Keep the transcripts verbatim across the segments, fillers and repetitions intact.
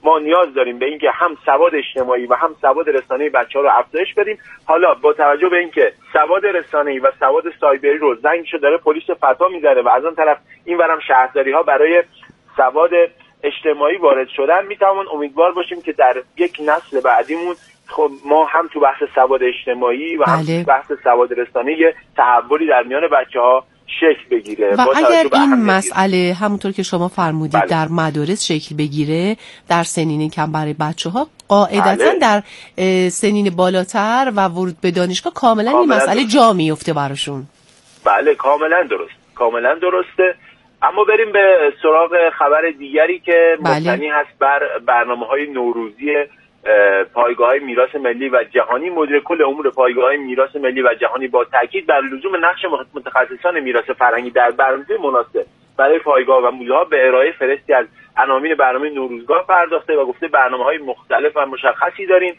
ما نیاز داریم به اینکه هم سواد اجتماعی و هم سواد رسانه‌ای بچه‌ها رو افزایش بدیم. حالا با توجه به اینکه سواد رسانه‌ای و سواد سایبری رو زنگشو داره پلیس فتا می‌ذاره و از اون طرف اینورم شهرداری‌ها برای سواد اجتماعی وارد شدن، میتوان امیدوار باشیم که در یک نسل بعدیمون خب ما هم تو بحث سواد اجتماعی و هم بله. تو بحث سواد رسانه‌ای تحولی در میان بچه‌ها شکل بگیره. و اگر این مسئله همونطور که شما فرمودید بله. در مدارس شکل بگیره در سنین کم برای بچه‌ها، قاعدتاً بله. در سنین بالاتر و ورود به دانشگاه کاملا این مسئله درست. جا میفته براشون. بله کاملا درست کاملا درسته. اما بریم به سراغ خبر دیگری که مبتنی بله. هست بر برنامه‌های نوروزی پایگاه‌های میراث ملی و جهانی. مدیر کل امور پایگاه‌های میراث ملی و جهانی با تاکید بر لزوم نقش متخصصان میراث فرهنگی در برنامه مناسب برای پایگاه و موزه‌ها به ارائه فرستی از عناوین برنامه نوروزگاه پرداخته و گفته برنامه‌های مختلف و مشخصی داریم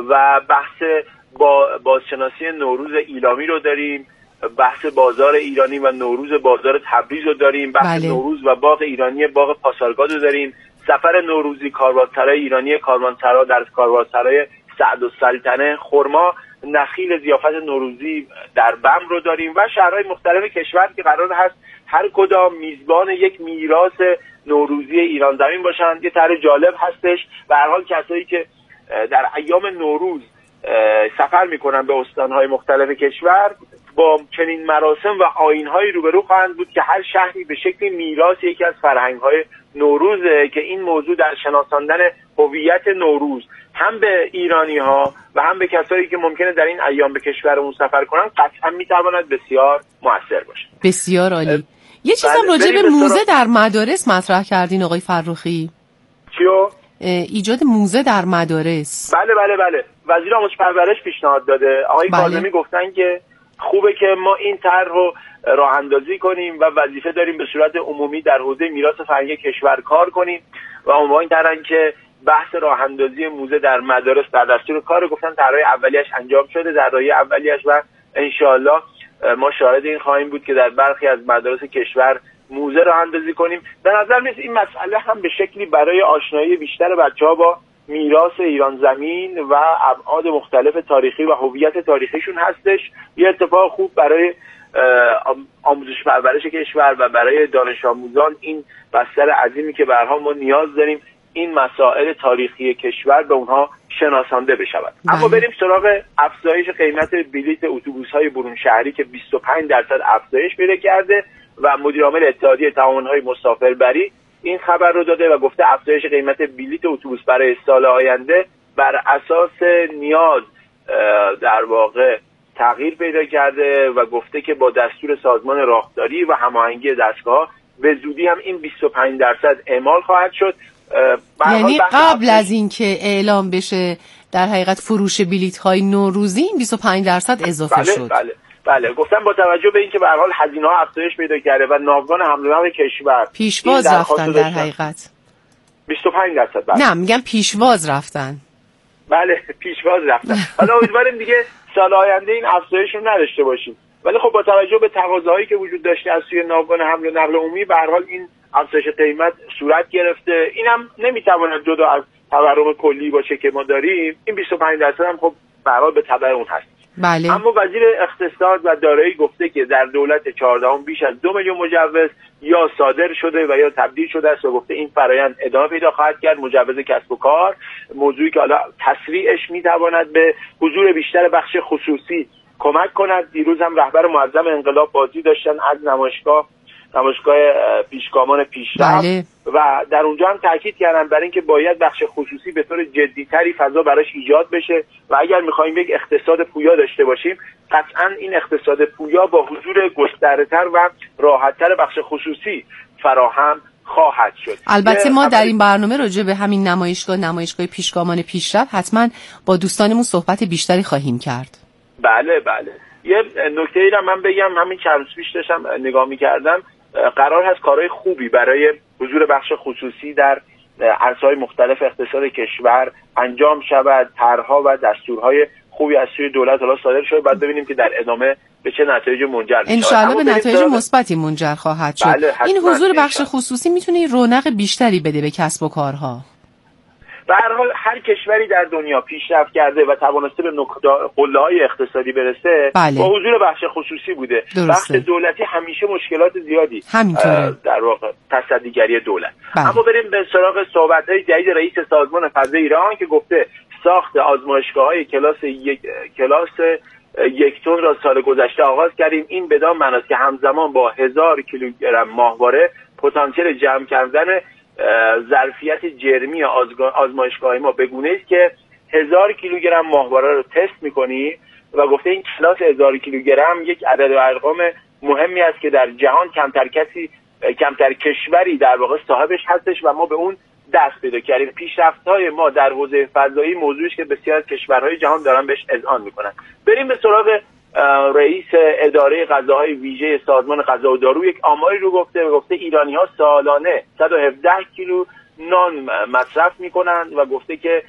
و بحث با بازشناسی نوروز ایلامی رو داریم، بحث بازار ایرانی و نوروز بازار تبریز رو داریم، بحث بله. نوروز و باغ ایرانی باغ پاسارگاد رو داریم، سفر نوروزی کاروانسرای ایرانی کاروانسرا در کاروانسرای سعدالسلطنه، خرما نخیل ضیافت نوروزی در بم رو داریم و شهرهای مختلف کشور که قرار هست هر کدام میزبان یک میراث نوروزی ایران زمین باشند. یه طرح جالب هستش. به هر حال کسایی که در ایام نوروز سفر میکنن به استانهای مختلف کشور با چنین مراسم و آیین‌هایی روبرو خواهند بود که هر شهری به شکل میراث یکی از فرهنگ‌های نوروزه که این موضوع در شناساندن هویت نوروز هم به ایرانی‌ها و هم به کسایی که ممکنه در این ایام به کشورمون سفر کنن قطعا میتواند بسیار مؤثر باشه. بسیار عالی. یه چیزم راجع به موزه در مدارس مطرح کردین آقای فرخی. چیو؟ ایجاد موزه در مدارس. بله بله بله. وزیر آموزش پرورش پیشنهاد داده. آقای بله. کاظمی گفتن که خوبه که ما این طرح رو راه اندازی کنیم و وظیفه داریم به صورت عمومی در حوزه میراث فرهنگی کشور کار کنیم و عنوان کردن که بحث راه اندازی موزه در مدارس در دستور کار. گفتن طرح اولیه‌اش انجام شده، طرح اولیه‌اش و انشالله ما شاهد این خواهیم بود که در برخی از مدارس کشور موزه راه اندازی کنیم. به نظر میاد این مسئله هم به شکلی برای آشنایی بیشتر بچه‌ها با میراث ایران زمین و ابعاد مختلف تاریخی و هویت تاریخیشون هستش. یه اتفاق خوب برای آموزش پرورش کشور و برای دانش آموزان این بستر عظیمی که برها ما نیاز داریم این مسائل تاریخی کشور به اونها شناسانده بشود. اما بریم سراغ افزایش قیمت بلیت اتوبوس‌های برون شهری که بیست و پنج درصد افزایش پیدا کرده و مدیر عامل اتحادیه تعاون‌های مسافربری این خبر رو داده و گفته افزایش قیمت بلیت اتوبوس برای سال آینده بر اساس نیاز در واقع تغییر پیدا کرده و گفته که با دستور سازمان راهداری و هماهنگی دستگاه به زودی هم این بیست و پنج درصد اعمال خواهد شد. یعنی قبل از اینکه اعلام بشه در حقیقت فروش بلیط‌های نوروزی این بیست و پنج درصد اضافه بله، شد. بله بله گفتم با توجه به اینکه به هر حال هزینه‌ها افزایش پیدا کرده و ناوگان حمل و نقل کشور پیشواز رفتن در حقیقت بیست و پنج درصد بله. نه میگم پیشواز رفتن. بله پیشواز رفتن. حالا امیدواریم دیگه سال آینده این افزایش رو نداشته باشیم. ولی خب با توجه به تقاضاهایی که وجود داشته از سوی ناوگان حمل و نقل عمومی به هر حال این افزایش قیمت صورت گرفته. اینم نمیتواند جدا از تورم کلی باشه که ما داریم. این بیست و پنج درصد هم خب به هر حال به تبع اون هست. بله. اما وزیر اقتصاد و دارایی گفته که در دولت چهاردهم بیش از دو میلیون مجوز یا صادر شده و یا تبدیل شده است و گفته این فرآیند ادامه پیدا خواهد کرد. مجوز کسب و کار موضوعی که حالا تسریعش میتواند به حضور بیشتر بخش خصوصی کمک کند. دیروز هم رهبر معظم انقلاب بازی داشتن از نمایشگاه نمایشگاه پیشگامان پیشرفت بله. و در اونجا هم تاکید کردن بر اینکه باید بخش خصوصی به طور جدی‌تری فضا براش ایجاد بشه و اگر می‌خوایم یک اقتصاد پویا داشته باشیم قطعاً این اقتصاد پویا با حضور گسترده‌تر و راحت‌تر بخش خصوصی فراهم خواهد شد. البته ما در این برنامه راجع به همین نمایشگاه نمایشگاه پیشگامان پیشرفت حتما با دوستانمون صحبت بیشتری خواهیم کرد. بله بله. یه نکته‌ای رو من بگم، همین چند روز پیش داشتم نگاه می‌کردم، قرار هست کارهای خوبی برای حضور بخش خصوصی در عرصه‌های مختلف اقتصاد کشور انجام شود. طرح‌ها و دستورهای خوبی از سوی دولت حالا صادر شده، بعد ببینیم که در ادامه به چه نتایج منجر میشه. ان شاءالله به نتایج مثبتی منجر خواهد شد. بله، این حضور بخش خصوصی میتونه رونق بیشتری بده به کسب و کارها. به هر حال هر کشوری در دنیا پیشرفت کرده و توانسته به قله‌های اقتصادی برسه بله. با حضور بخش خصوصی بوده. درسته. بخش دولتی همیشه مشکلات زیادی همینطوره. در واقع تصدیگری دولت. بله. اما بریم به سراغ صحبت‌های جدید رئیس سازمان فضای ایران که گفته ساخت آزمایشگاه‌های کلاس یک کلاس یک تن را سال گذشته آغاز کردیم. این بدان معناست که همزمان با هزار کیلوگرم ماهواره پتانسیل جمع کردن ظرفیت جرمی آزمایشگاه ما به گونه است که هزار کیلوگرم ماهواره رو تست می‌کنی و گفته این کلاس هزار کیلوگرم یک عدد و ارقام مهمی است که در جهان کمتر کسی کمتر کشوری در واقع صاحبش هستش و ما به اون دست پیدا کردیم. پیشرفت‌های ما در حوزه فضایی موضوعی که بسیار از کشورهای جهان دارن بهش اذعان میکنن. بریم به سراغ رئیس اداره غذاهای ویژه سازمان غذا و دارو. یک آماری رو گفته و گفته ایرانی‌ها سالانه صد و هفده کیلو نان مصرف میکنن و گفته که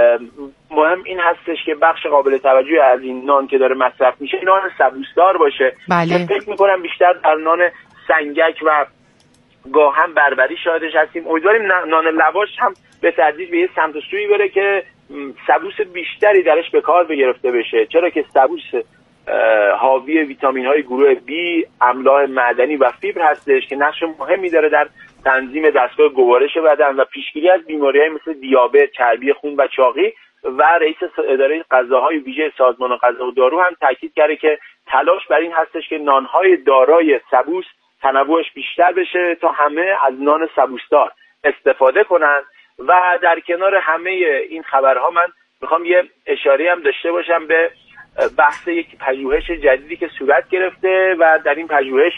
مهم این هستش که بخش قابل توجهی از این نان که داره مصرف میشه نان سبوسدار باشه. بله. فکر میکنم بیشتر در نان سنگک و گاهن بربری شاهدش هستیم. امیدواریم نان لواش هم به تدریج به یه سمت و سوی بره که سبوس بیشتری درش به کار بگرفته بشه، چرا که سبوس حاوی ویتامین های گروه بی، املاح معدنی و فیبر هستش که نقش مهمی داره در تنظیم دستگاه گوارش بدن و پیشگیری از بیماری‌های مثل دیابت، چربی خون و چاقی. و رئیس اداره غذاهای ویژه سازمان غذا و دارو هم تاکید کرده که تلاش بر این هستش که نان‌های دارای سبوس تنوعش بیشتر بشه تا همه از نان سبوسدار استفاده کنن. و در کنار همه این خبرها من میخوام یه اشاره هم داشته باشم به بحث یک پژوهش جدیدی که صورت گرفته و در این پژوهش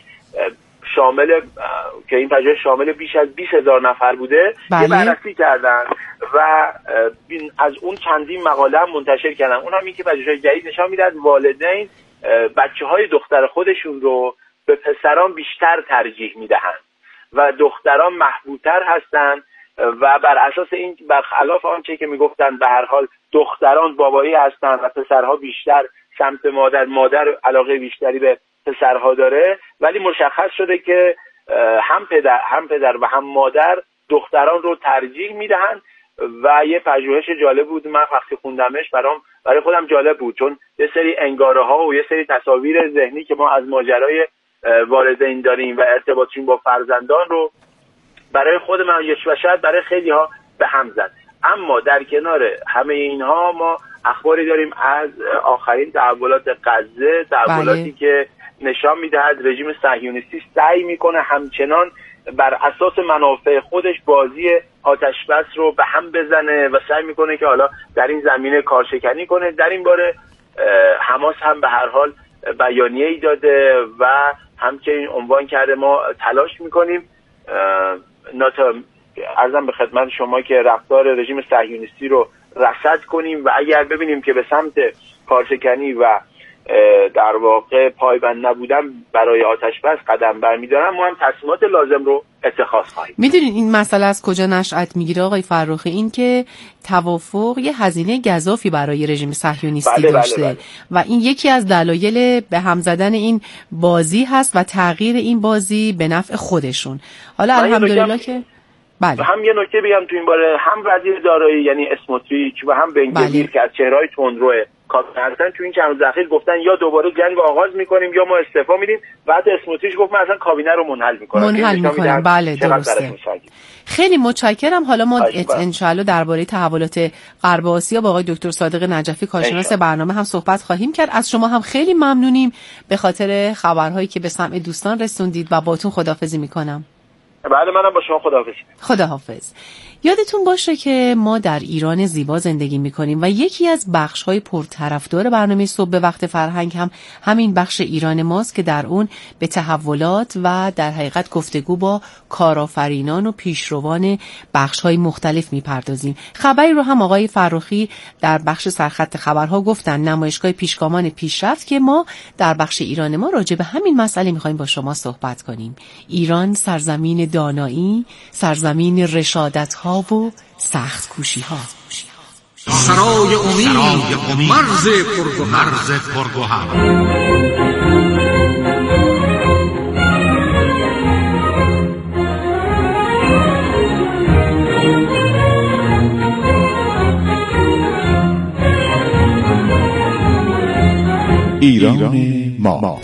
شامل که این پژوهش شامل بیش از بیست هزار نفر بوده. بله. یه بررسی کردن و از اون چندین مقاله هم منتشر کردن. اون هم این که پژوهش جدید نشان میده والدین بچه‌های دختر خودشون رو به پسران بیشتر ترجیح میدهند و دختران محبوب‌تر هستند و بر اساس این برخلاف آنچه که میگفتن به هر حال دختران بابایی هستند و پسرها بیشتر سمت مادر مادر علاقه بیشتری به پسرها داره، ولی مشخص شده که هم پدر هم پدر و هم مادر دختران رو ترجیح میدهند. و یه پژوهش جالب بود، من وقتی خوندمش برام برای خودم جالب بود، چون یه سری انگاره ها و یه سری تصاویر ذهنی که ما از ماجرای والدین داریم و ارتباطشون با فرزندان رو برای خود من و شاید برای خیلی ها به هم زد. اما در کنار همه اینها ما اخباری داریم از آخرین تحولات غزه، تحولاتی بله. که نشان میدهد رژیم صهیونیستی سعی میکنه همچنان بر اساس منافع خودش بازی آتش بس رو به هم بزنه و سعی میکنه که حالا در این زمینه کارشکنی کنه. در این باره حماس هم به هر حال بیانیه‌ای داده و همچنین عنوان کرده ما تلاش میکنیم ناتا عرضم به خدمت شما که رفتار رژیم صهیونیستی رو رصد کنیم و اگر ببینیم که به سمت کارشکنی و در واقع پایبند نبودن برای آتش بس قدم برمی‌دارن، ما هم تصمیمات لازم رو اتخاذ خواهیم. میدونین این مسئله از کجا نشأت میگیره آقای فرخی؟ این که توافق یه هزینه گزافی برای رژیم صهیونیستی بله داشته بله بله. و این یکی از دلایل به هم زدن این بازی هست و تغییر این بازی به نفع خودشون. حالا الحمدلله که بله. هم یه نکته بگم تو این باره، هم وزیر دارایی یعنی اسموتریچ و هم بنگویر بله. که از چهره‌های تندرو کابینه هستن تو این چند روز اخیر گفتن یا دوباره جنگ آغاز میکنیم یا ما استعفا میدیم و حتی اسموتریچ گفت من اصلا کابینه رو منحل میکنم منحل میکنم. بله درسته. خیلی متشکرم. حالا ما انشالله درباره تحولات غرب آسیا با آقای دکتر صادق نجفی کارشناس برنامه هم صحبت خواهیم کرد. از شما هم خیلی ممنونیم به خاطر خبرهایی که به سمع دوستان رسوندید و باتون خداحافظی میکنم. بله منم با شما خداحافظ. خداحافظ. یادتون باشه که ما در ایران زیبا زندگی میکنیم و یکی از بخش‌های پرطرفدار برنامه صبح به وقت فرهنگ هم همین بخش ایران ماست که در اون به تحولات و در حقیقت گفتگو با کارآفرینان و پیشروان بخش‌های مختلف میپردازیم. خبری رو هم آقای فرخی در بخش سرخط خبرها گفتن، نمایشگاه پیشگامان پیشرفت، که ما در بخش ایران ما راجع به همین مسئله میخوایم با شما صحبت کنیم. ایران سرزمین دانایی، سرزمین رشادت‌ها و سخت کوشی ها. سرای امید، مرز پرگوهر. ایران ما.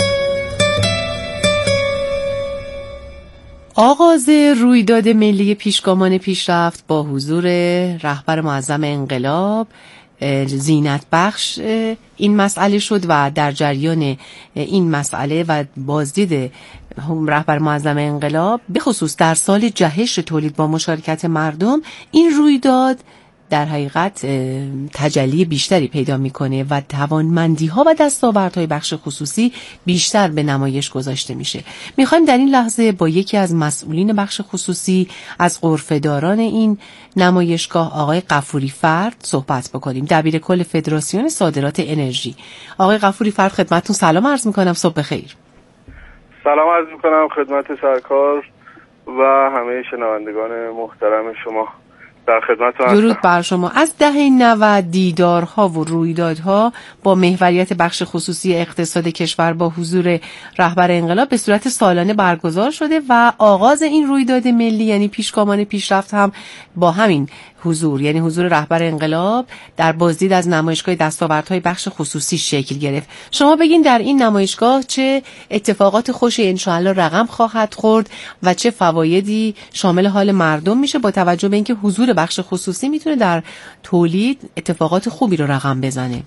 آغاز رویداد ملی پیشگامان پیشرفت با حضور رهبر معظم انقلاب زینت بخش این مسئله شد و در جریان این مسئله و بازدید رهبر معظم انقلاب به خصوص در سال جهش تولید با مشارکت مردم، این رویداد در حقیقت تجلی بیشتری پیدا میکنه و توانمندی‌ها و دستاوردهای بخش خصوصی بیشتر به نمایش گذاشته میشه. میخوایم در این لحظه با یکی از مسئولین بخش خصوصی از غرفه‌داران این نمایشگاه، آقای غفوری فرد، صحبت بکنیم، دبیر کل فدراسیون صادرات انرژی. آقای غفوری فرد، خدمتتون سلام عرض میکنم. صبح بخیر. سلام عرض میکنم خدمت سرکار و همه شنوندگان محترم شما. در خدمتتون هستم. درود بر شما. از دهه نود دیدارها و رویدادها با محوریت بخش خصوصی اقتصاد کشور با حضور رهبر انقلاب به صورت سالانه برگزار شده و آغاز این رویداد ملی یعنی پیشگامان پیشرفت هم با همین حضور، یعنی حضور رهبر انقلاب در بازدید از نمایشگاه دستاوردهای بخش خصوصی شکل گرفت. شما بگین در این نمایشگاه چه اتفاقات خوشی انشاءالله رقم خواهد خورد و چه فوایدی شامل حال مردم میشه با توجه به اینکه حضور بخش خصوصی میتونه در تولید اتفاقات خوبی رو رقم بزنه؟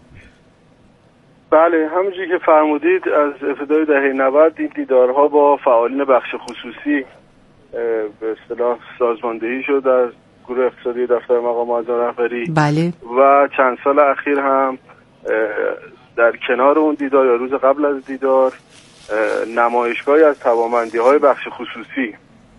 بله، همونجوری که فرمودید از ابتدای دهه نود این دیدارها با فعالین بخش خصوصی به اصطلاح سازماندهی شد در گروه اقتصادی دفتر مقام معظم رهبری. بله. و چند سال اخیر هم در کنار اون دیدار یا روز قبل از دیدار نمایشگاهی از توانمندی‌های بخش خصوصی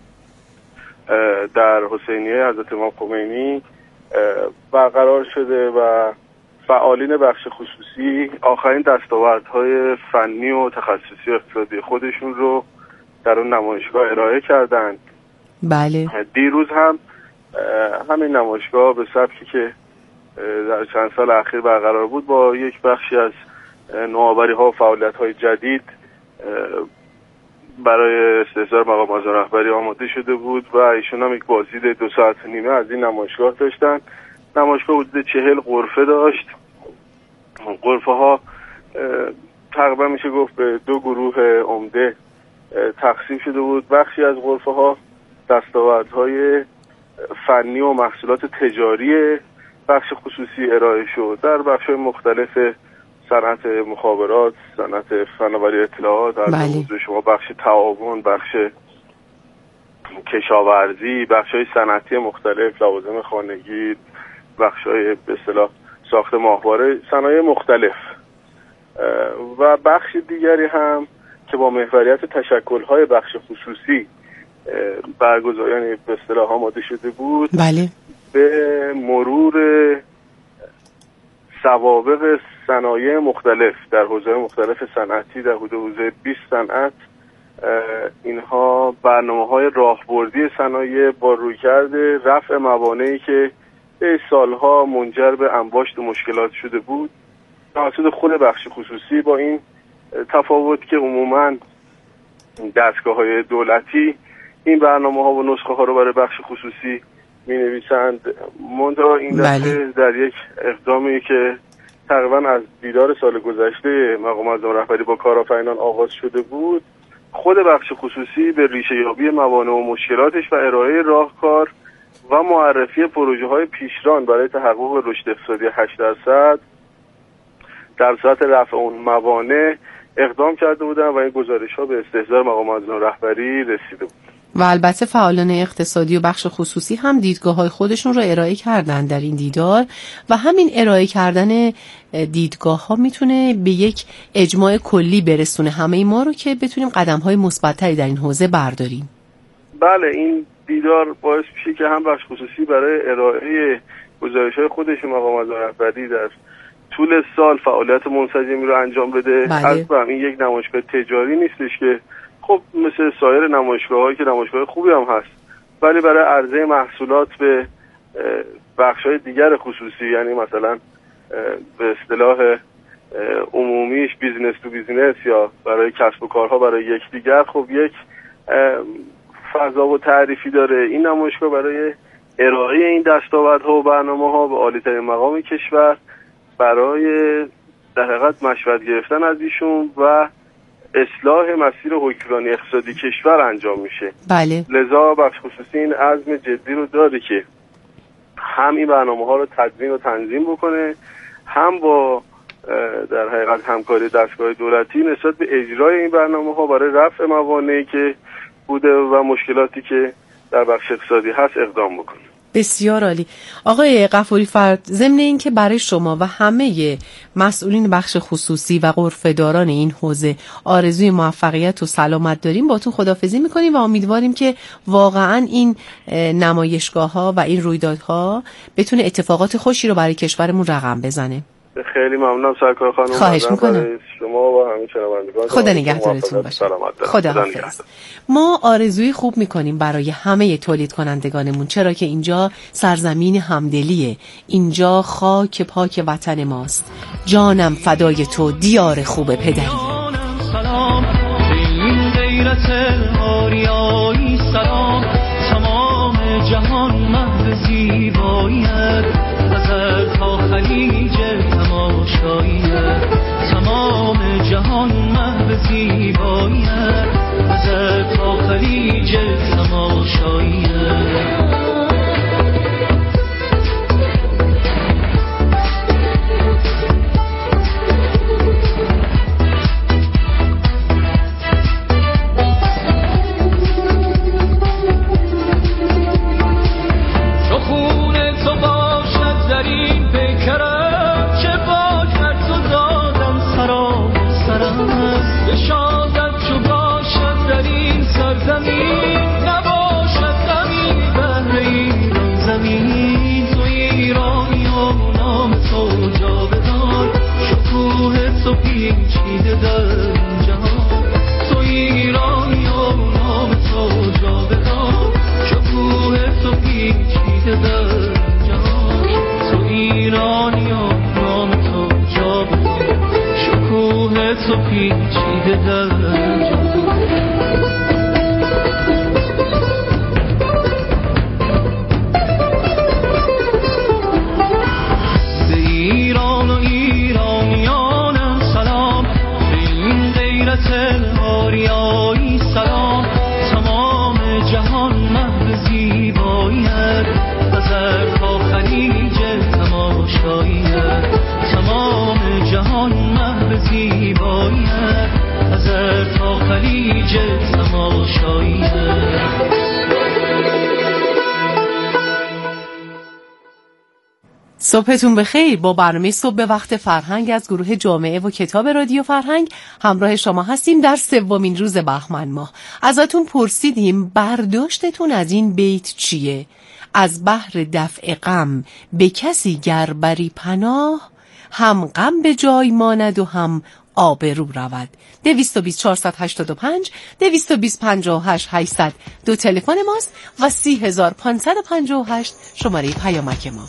در حسینیه حضرت امام خمینی برقرار شده و فعالین بخش خصوصی آخرین دستاوردهای فنی و تخصصی اقتصادی خودشون رو در اون نمایشگاه ارائه کردند. بله. دیروز هم همین نمایشگاه به سبکی که در چند سال اخیر برقرار بود با یک بخشی از نوآوری‌ها و فعالیت‌های جدید برای استحضار مقام معظم رهبری آماده شده بود و ایشون هم یک بازدید دو ساعت و نیمه از این نمایشگاه داشتن. نمایشگاه حدود چهل غرفه داشت. غرفه ها تقریبا میشه گفت به دو گروه عمده تقسیم شده بود. بخشی از غرفه ها دستاوردهای فنی و محصولات تجاری بخش خصوصی ارائه شد در بخش‌های مختلف صنعت مخابرات، صنعت فناوری اطلاعات، از موضوع شما بخش تعاون، بخش کشاورزی، بخش‌های صنعتی مختلف، لوازم خانگی، بخش‌های به اصطلاح ساخت ماهواره، صنایع مختلف و بخش دیگری هم که با محوریت تشکل‌های بخش خصوصی برگزار یعنی به اصطلاح آماده شده بود. بله. به مرور سوابق صنایع مختلف در حوزه مختلف صنعتی در حدود حوزه بیست صنعت اینها برنامه‌های راهبردی صنایع با رویکرد رفع موانعی که به سالها منجر به انباشت مشکلات شده بود توسط خود بخش خصوصی، با این تفاوت که عموماً دستگاه‌های دولتی این برنامه‌ها و نسخه‌ها رو برای بخش خصوصی می‌نویسند، منتها این دفعه در یک اقدامی که تقریباً از دیدار سال گذشته مقام معظم رهبری با کارآفرینان آغاز شده بود، خود بخش خصوصی به ریشه یابی موانع و مشکلاتش و ارائه راهکار و معرفی پروژه‌های پیشران برای تحقق رشد اقتصادی هشت درصد در سطح رفع اون موانع اقدام کرده بودن و این گزارش‌ها به استحضار مقام معظم رهبری رسیده بود. و البته فعالان اقتصادی و بخش خصوصی هم دیدگاه‌های خودشون رو ارائه کردن در این دیدار و همین ارائه کردن دیدگاه‌ها میتونه به یک اجماع کلی برسونه همه ما رو که بتونیم قدم‌های مثبت‌تری در این حوزه برداریم. بله، این دیدار باعث میشه که هم بخش خصوصی برای ارائه گزارش‌های خودش مقام معظم رهبری در طول سال فعالیت منسجمی رو انجام بده. اصلا این یک نمایشگاه تجاری نیستش که خب مثل سایر نمایشگاه‌هایی که نمایشگاه خوبی هم هست، ولی برای عرضه محصولات به بخش‌های دیگر خصوصی، یعنی مثلا به اصطلاح عمومیش بیزنس تو بیزنس یا برای کسب و کارها برای یکدیگر، خب یک فضا و تعریفی داره. این نمایشگاه برای ارائه این دستاوردها و برنامه‌ها به عالی‌ترین مقام کشور برای در حقیقت مشورت گرفتن از ایشون و اصلاح مسیر حکمرانی اقتصادی کشور انجام میشه. بله. لذا بخش خصوصی این عزم جدی رو داره که هم این برنامه ها رو تدوین و تنظیم بکنه، هم با در حقیقت همکاری دستگاه دولتی نسبت به اجرای این برنامه ها برای رفع موانعی که بوده و مشکلاتی که در بخش اقتصادی هست اقدام بکنه. بسیار عالی. آقای غفوری فرد، ضمن این که برای شما و همه مسئولین بخش خصوصی و غرفه‌داران این حوزه آرزوی موفقیت و سلامت داریم، با تو خداحافظی میکنیم و امیدواریم که واقعا این نمایشگاه‌ها و این رویدادها بتونه اتفاقات خوشی رو برای کشورمون رقم بزنه. خیلی ممنونم سرکار خانم. خواهش میکنم. شما و همه شنوندگان خدا نگهدارتون باشه. خدا حافظ. ما آرزوی خوب میکنیم برای همه تولید کنندگانمون، چرا که اینجا سرزمین همدلیه، اینجا خاک پاک وطن ماست. جانم فدای تو دیار خوب پدری. سلام این غیرت آریایی، سلام تمام جهان محو زیباییت، نظر تا خلیج تماشاییت، تمام جهان محو زیباییت، نظر تا خلیج تماشاییت. صبحتون بخیر. با برنامه صبح به وقت فرهنگ از گروه جامعه و کتاب رادیو فرهنگ همراه شما هستیم در سومین روز بهمن ماه. ازتون پرسیدیم برداشتتون از این بیت چیه؟ از بحر دفع غم به کسی گر بری پناه، هم غم به جای ماند و هم آبرو رود. دویست و بیست چهارصد و هشتاد و پنج دویست و بیست پنجاه و هشت هشتصد دو تلفن ماست و سی هزار پانصد و پنجاه و هشت شماره پیامک ما.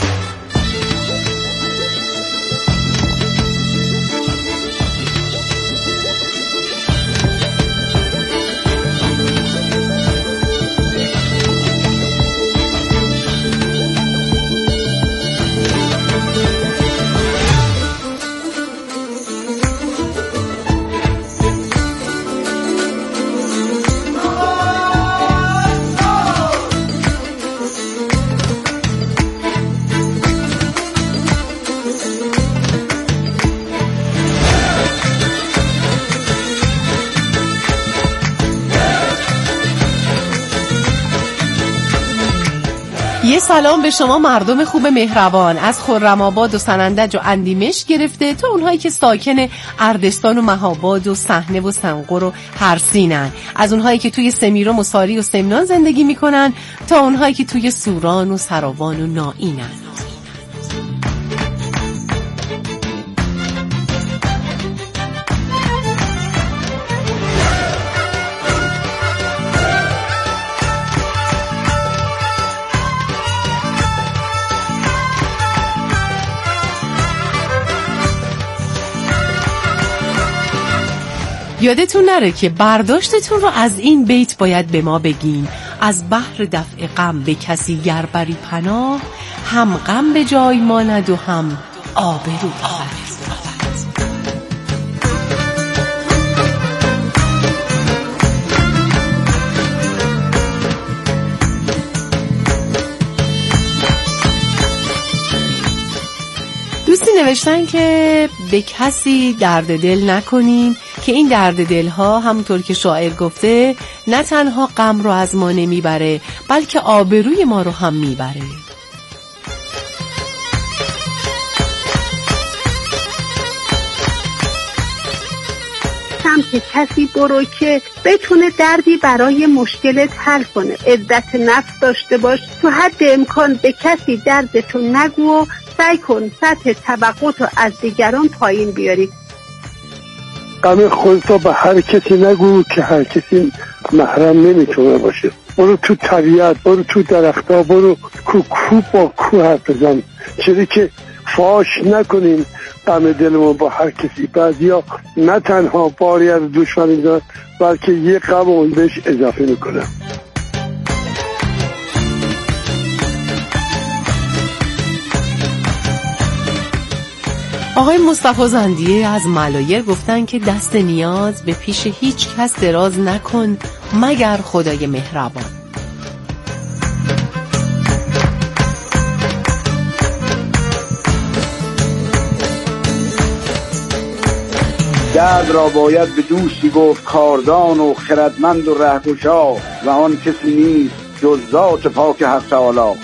یه سلام به شما مردم خوب مهربان، از خرم‌آباد و سنندج و اندیمش گرفته تا اونهایی که ساکن اردستان و مهاباد و صحنه و سنقر و هرسینن، از اونهایی که توی سمیرم و ساری و سمنان زندگی میکنن تا اونهایی که توی سوران و سراوان و نائینن. یادتون نره که برداشتتون رو از این بیت باید به ما بگین. از بحر دفع غم به کسی گر بری پناه، هم غم به جای ماند و هم آبرو رود. دوستی نوشتن که به کسی درد دل نکنیم که این درد دل ها همونطور که شاعر گفته نه تنها غم رو از ما نمیبره بلکه آبروی ما رو هم میبره. سمت کسی برو که بتونه دردی برای مشکلت حل کنه. عزت نفس داشته باش، تو حد امکان به کسی دردتو نگو و سعی کن سطح توقعتو از دیگران پایین بیاری. غم خودتو به هر کسی نگو که هر کسی محرم نمیتونه باشه. برو تو طبیعت، برو تو درختا، برو کو کو با کو حرف بزن، چیزی که فاش نکنیم غم دلمون با هر کسی. بعضیا نه تنها باری از دشمنی دارن بلکه یه غم اون بهش اضافه میکنن. آقای مصطفی زندیه از ملایر گفتن که دست نیاز به پیش هیچ کس دراز نکن مگر خدای مهربان. درد را باید به دوستی گفت کاردان و خردمند و رهگشا و آن کسی نیست جز ذات پاک حق تعالی.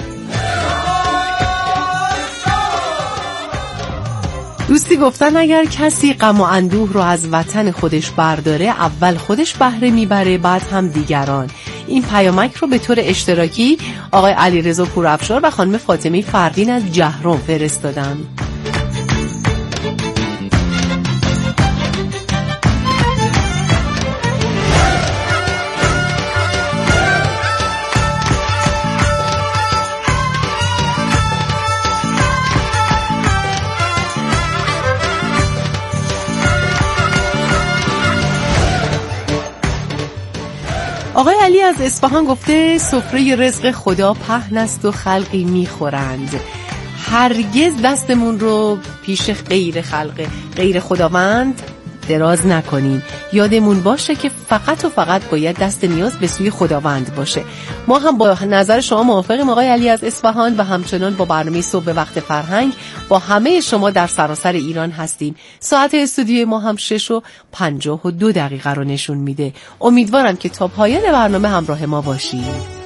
دوستی گفتن اگر کسی غم و اندوه رو از وطن خودش برداره اول خودش بهره میبره بعد هم دیگران. این پیامک رو به طور اشتراکی آقای علیرضا پورافشار و خانم فاطمه فردین از جهرم فرستادن. آقای علی از اصفهان گفته سفره رزق خدا پهن است و خلقی میخورند. هرگز دستمون رو پیش غیر خلق غیر خداوند دراز نکنیم. یادمون باشه که فقط و فقط باید دست نیاز به سوی خداوند باشه. ما هم با نظر شما موافقیم آقای علی از اصفهان و همچنان با برنامه صبح به وقت فرهنگ با همه شما در سراسر ایران هستیم. ساعت استودیوی ما هم شش و پنجاه و دو دقیقه رو نشون میده. امیدوارم که تا پایان برنامه همراه ما باشید.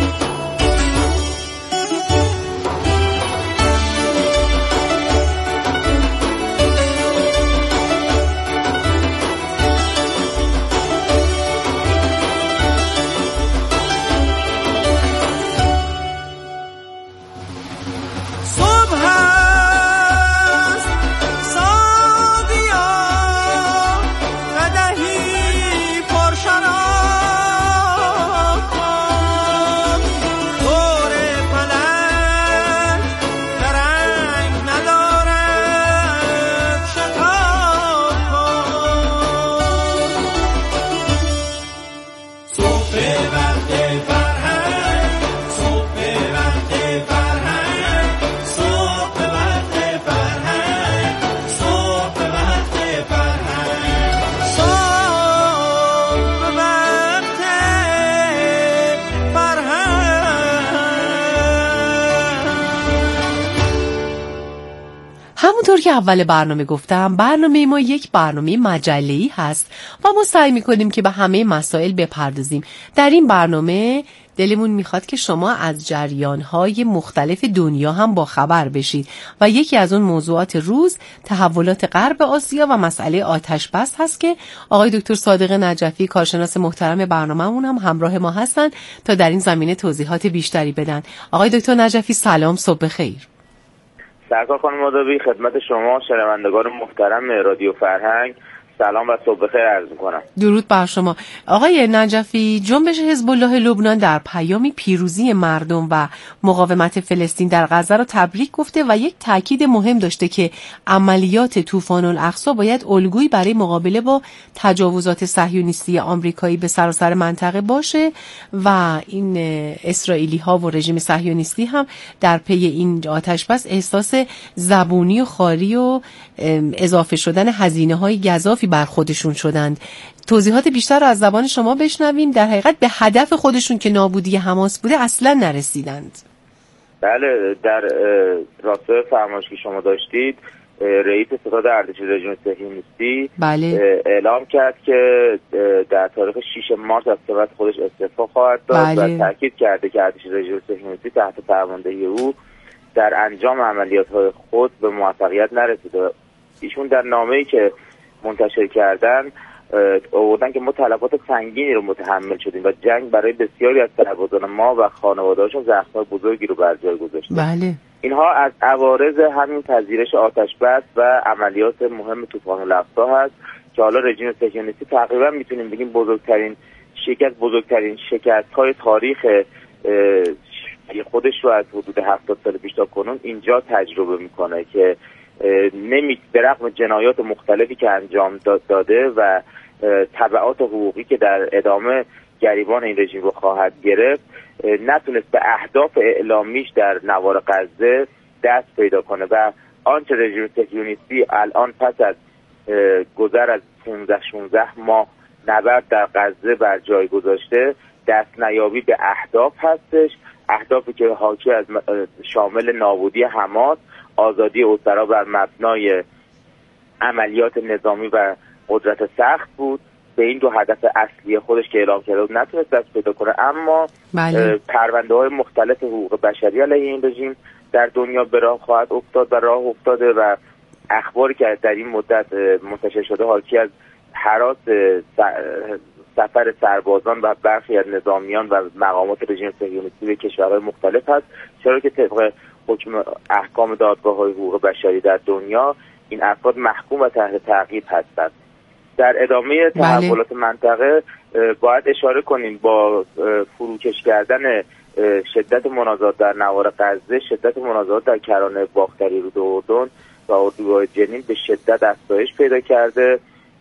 همونطور که اول برنامه گفتم برنامه ما یک برنامه مجله‌ای هست و ما سعی میکنیم که به همه مسائل بپردازیم. در این برنامه دلمون میخواد که شما از جریان‌های مختلف دنیا هم با خبر بشید و یکی از اون موضوعات روز تحولات غرب آسیا و مسئله آتش بس هست که آقای دکتر صادق نجفی کارشناس محترم برنامه‌مون هم همراه ما هستن تا در این زمینه توضیحات بیشتری بدن. آقای دکتر نجفی سلام، صبح بخیر. سرکار خانم آدابی، خدمت شما شنوندگان محترم رادیو فرهنگ سلام و صبح بخیر عرض می‌کنم. درود بر شما. آقای نجفی، جنبش حزب الله لبنان در پیامی پیروزی مردم و مقاومت فلسطین در غزه را تبریک گفته و یک تاکید مهم داشته که عملیات طوفان الاقصی باید الگویی برای مقابله با تجاوزات صهیونیستی آمریکایی به سراسر منطقه باشه و این اسرائیلی‌ها و رژیم صهیونیستی هم در پی این آتش بس احساس زبونی و خاری و اضافه شدن هزینه‌های گزافی بر خودشون شدند. توضیحات بیشتر رو از زبان شما بشنویم. در حقیقت به هدف خودشون که نابودی حماس بوده اصلا نرسیدند. بله، در راستای فرمایشی که شما داشتید، رئیس ستاد ارتش رژیم صهیونیستی بله. اعلام کرد که در تاریخ شش مارس از سمت خودش استعفا خواهد داد بله. و تاکید کرده که ارتش رژیم صهیونیستی تحت فرماندهی او در انجام عملیات‌های خود به موفقیت نرسیده. ایشون در نامه‌ای که منتشر کردن آوردن که ما تلفات سنگینی رو متحمل شدیم و جنگ برای بسیاری از سربازان ما و خانواده‌هاشون زخم‌های بزرگی رو بر جای گذاشته. بله. اینها از عوارض همین پذیرش آتش بس و عملیات مهم طوفان الاقصی هست که حالا رژیم صهیونیستی تقریبا میتونیم بگیم بزرگترین شکست بزرگترین شکست‌های تاریخ خودش رو از حدود هفتاد سال پیش تا کنون اینجا تجربه میکنه که نمی به رغم جنایات مختلفی که انجام داده و تبعات حقوقی که در ادامه گریبان این رژیم رو خواهد گرفت، نتونست به اهداف اعلامیش در نوار غزه دست پیدا کنه و آنچه رژیم صهیونیستی الان پس از گذر از پانزده شانزده ماه نبرد در غزه بر جای گذاشته دست نیابی به اهداف هستش، اهدافی که حاکی از شامل نابودی حماس، آزادی اسرا بر مبنای عملیات نظامی و قدرت سخت بود. به این دو هدف اصلی خودش که اعلام کرده نتونست دست پیدا کنه، اما بله. پرونده های مختلف حقوق بشری علیه این رژیم در دنیا به راه خواهد افتاد و راه افتاده و اخباری که در این مدت منتشر شده حاکی از هراس سفر سربازان و برخی از نظامیان و مقامات رژیم صهیونیستی به کشورهای مختلف هست، چرا که طبق حکم احکام دادگاه‌های حقوق بشری در دنیا این افراد محکوم و تحت تعقیب هستند. در ادامه تحولات بله. منطقه باید اشاره کنیم با فروکش کردن شدت منازعات در نوار غزه، شدت منازعات در کرانه باختری رود اردن و اردوگاه جنین به شدت افزایش پیدا کرده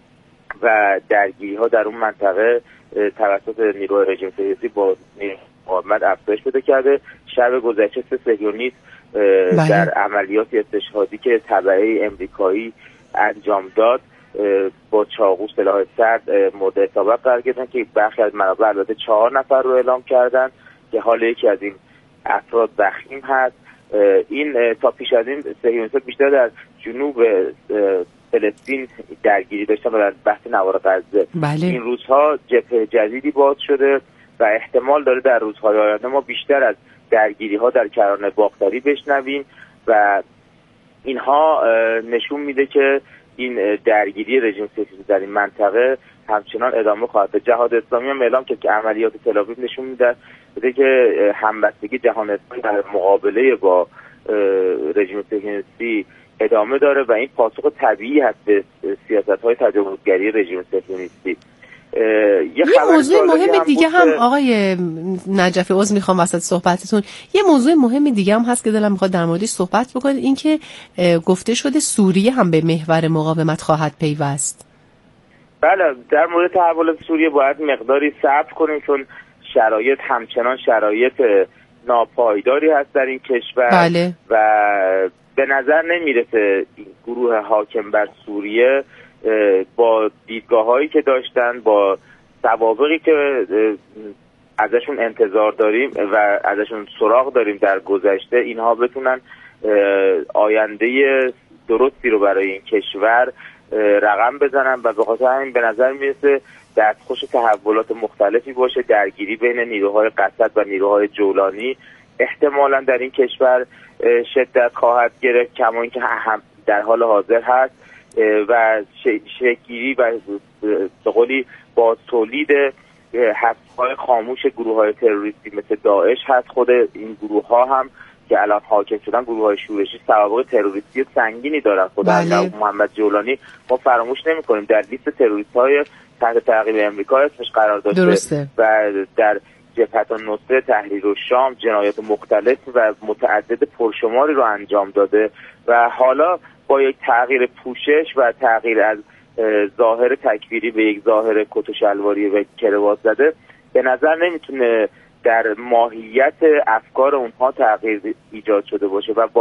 و درگیری‌ها در اون منطقه توسط نیروهای رژیم صهیونیستی با مقاومت افزایش پیدا کرده. شب گذشته سه صهیونیست بله. در عملیاتی استشهادی که تبعه امریکایی انجام داد با چاقو سلاح سرد مورد اصابت قرار گرفتن که برخی از منابع البته چهار نفر رو اعلام کردن که حال یکی از این افراد وخیم هست. این تا پیش از این صهیونیست‌ها بیشتر در جنوب فلسطین درگیری داشتن و در بحث نوار غزه. بله. این روزها جبهه جدیدی باز شده و احتمال داره در روزهای آینده ما بیشتر از درگیری ها در کرانه باختری بشنویم و اینها نشون میده که این درگیری رژیم صهیونیستی در این منطقه همچنان ادامه خواهد داشت. جهاد اسلامی هم اعلام کرد که عملیات تل‌آویو نشون میده که همبستگی جهان اسلامی در مقابله با رژیم صهیونیستی ادامه داره و این پاسخ طبیعی هست به سیاست‌های تجاوزگری رژیم صهیونیستی. یه موضوع مهم دیگه هم آقای نجفی، عذر میخوام وسط صحبتتون، یه موضوع مهم دیگه هم هست که دلم میخواد در موردش صحبت بکنید، این که گفته شده سوریه هم به محور مقاومت خواهد پیوست. بله، در مورد تحولات سوریه باید مقداری صبر کنیم چون شرایط همچنان شرایط ناپایداری هست در این کشور. بله. و به نظر نمیرسه این گروه حاکم بر سوریه با دیدگاه‌هایی که داشتن، با سوابقی که ازشون انتظار داریم و ازشون سراغ داریم در گذشته، اینها بتونن آینده درستی رو برای این کشور رقم بزنن و به خاطر همین به نظر میرسه دستخوش تحولات مختلفی باشه. درگیری بین نیروهای قسد و نیروهای جولانی احتمالاً در این کشور شدت خواهد گرفت، کما اینکه هم در حال حاضر هست و شکل‌گیری و به قولی با تولید حساب‌های خاموش گروه‌های تروریستی مثل داعش هست. خود این گروه‌ها هم که الان حاکم شدن گروه‌های شورشی سوابق تروریستی سنگینی دارن. خود بله. محمد جولانی ما فراموش نمی‌کنیم در لیست تروریست‌های تحت تعقیب آمریکا اسمش قرار داشته درسته. و در جبهه النصره، تحریر الشام جنایات مختلف و متعدد پرشماری رو انجام داده و حالا با یک تغییر پوشش و تغییر از ظاهر تکفیری به یک ظاهر کت و شلواری و کراوات زده به نظر نمیتونه در ماهیت افکار اونها تغییر ایجاد شده باشه و با